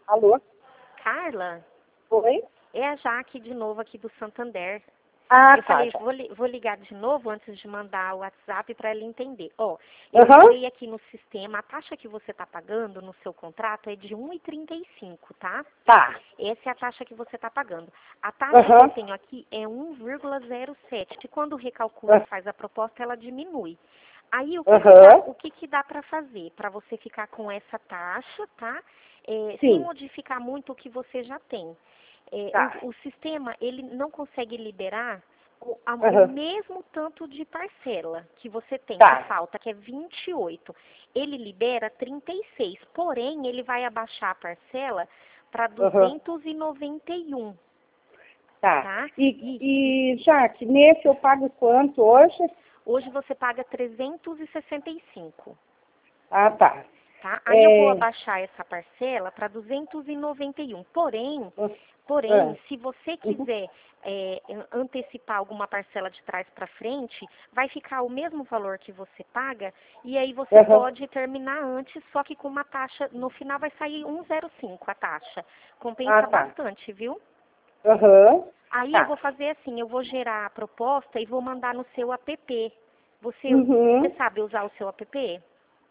Alô? Carla, Oi? é a Jaque de novo aqui do Santander. Ah, Eu tá. falei, Já. vou ligar de novo antes de mandar o WhatsApp para ela entender. Ó, eu Aham. entrei aqui no sistema, a taxa que você está pagando no seu contrato é de 1,35, tá? Tá. Essa é a taxa que você está pagando. A taxa que eu tenho aqui é 1,07, que quando recalcula e faz a proposta, ela diminui. Aí, o que que dá para fazer? Para você ficar com essa taxa, tá? Sem Sim. modificar muito o que você já tem. Tá. O sistema, ele não consegue liberar o Aham. mesmo tanto de parcela que você tem, Tá. que falta, que é 28. Ele libera 36, porém, ele vai abaixar a parcela para Aham. 291, Tá. tá? E, Jaque, nesse eu pago quanto hoje? Hoje você paga 365. Ah, tá. Tá? Aí eu vou abaixar essa parcela para 291. Porém, se você quiser antecipar alguma parcela de trás para frente, vai ficar o mesmo valor que você paga e aí você pode terminar antes, só que com uma taxa, no final vai sair 1,05 a taxa. Compensa bastante, viu? Aí eu Tá. vou fazer assim, eu vou gerar a proposta e vou mandar no seu app. Você sabe usar o seu app?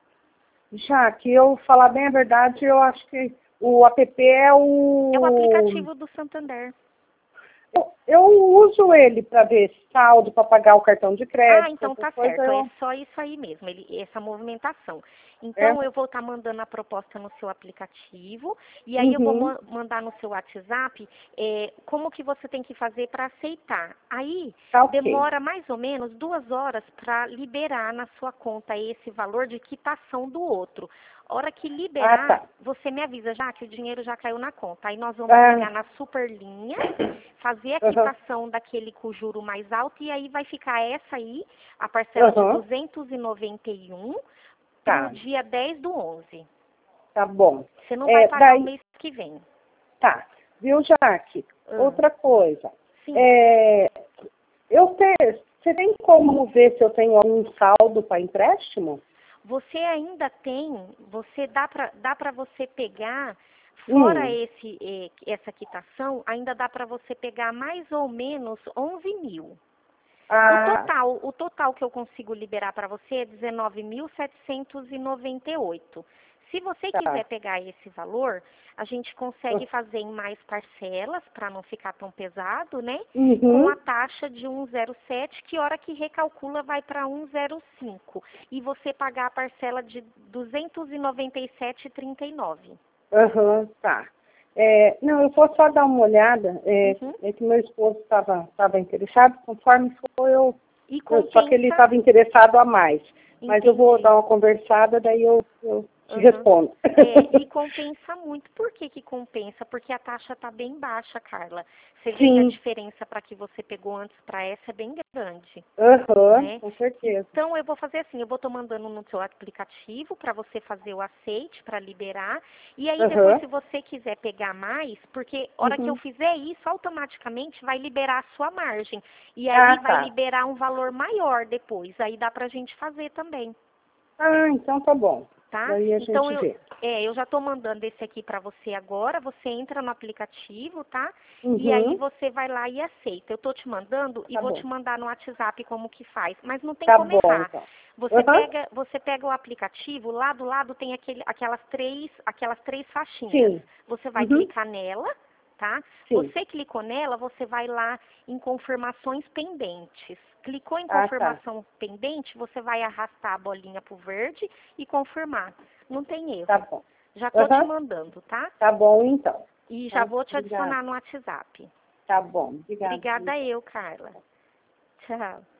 Jaque, eu falar bem a verdade, eu acho que o app é o... É o aplicativo do Santander. Eu uso ele para ver saldo, para pagar o cartão de crédito, Então essas tá coisas. certo, é só isso aí mesmo, essa movimentação. Então eu vou estar mandando a proposta no seu aplicativo e aí eu vou mandar no seu WhatsApp como que você tem que fazer para aceitar. Aí demora mais ou menos 2 horas para liberar na sua conta esse valor de quitação do outro. Hora que liberar, você me avisa já que o dinheiro já caiu na conta. Aí nós vamos ligar na Superlinha, fazer a quitação daquele com juro mais alto e aí vai ficar essa aí, a parcela de 291 pro dia 10/11. Tá bom. Você não vai pagar o mês que vem. Tá. Viu, Jaque? Outra coisa. Sim. Você tem como ver se eu tenho algum saldo para empréstimo? Você ainda tem, dá para você pegar, fora essa quitação, ainda dá para você pegar mais ou menos 11 mil. O total que eu consigo liberar para você é 19.798. Se você quiser pegar esse valor, a gente consegue fazer em mais parcelas, para não ficar tão pesado, né? Com a taxa de 1,07, que hora que recalcula vai para 1,05. E você pagar a parcela de 297,39. Tá. Não, eu vou só dar uma olhada. É que meu esposo estava interessado, conforme foi só que ele estava interessado a mais. Mas eu vou dar uma conversada, daí eu te respondo. E compensa muito. Por que que compensa? Porque a taxa está bem baixa, Carla. Você vê que a diferença para que você pegou antes para essa é bem grande. Né? Com certeza. Então, eu vou fazer assim, eu vou estar mandando no seu aplicativo para você fazer o aceite, para liberar. E aí, depois, se você quiser pegar mais, porque a hora que eu fizer isso, automaticamente vai liberar a sua margem. E aí, vai liberar um valor maior depois. Aí, dá para a gente fazer também. Então tá bom. Tá? Daí a gente vê. Eu já estou mandando esse aqui para você agora. Você entra no aplicativo, tá? E aí você vai lá e aceita. Eu estou te mandando e vou te mandar no WhatsApp como que faz. Mas não tem como errar. Então. Você pega o aplicativo, lá do lado tem aquelas três faixinhas. Você vai clicar nela, tá? Você clicou nela, você vai lá em confirmações pendentes. Clicou em confirmação pendente, você vai arrastar a bolinha pro verde e confirmar. Não tem erro. Tá bom. Já tô te mandando, tá? Tá bom, então. E já vou te adicionar no WhatsApp. Tá bom. Obrigada. Obrigada eu, Carla. Tchau.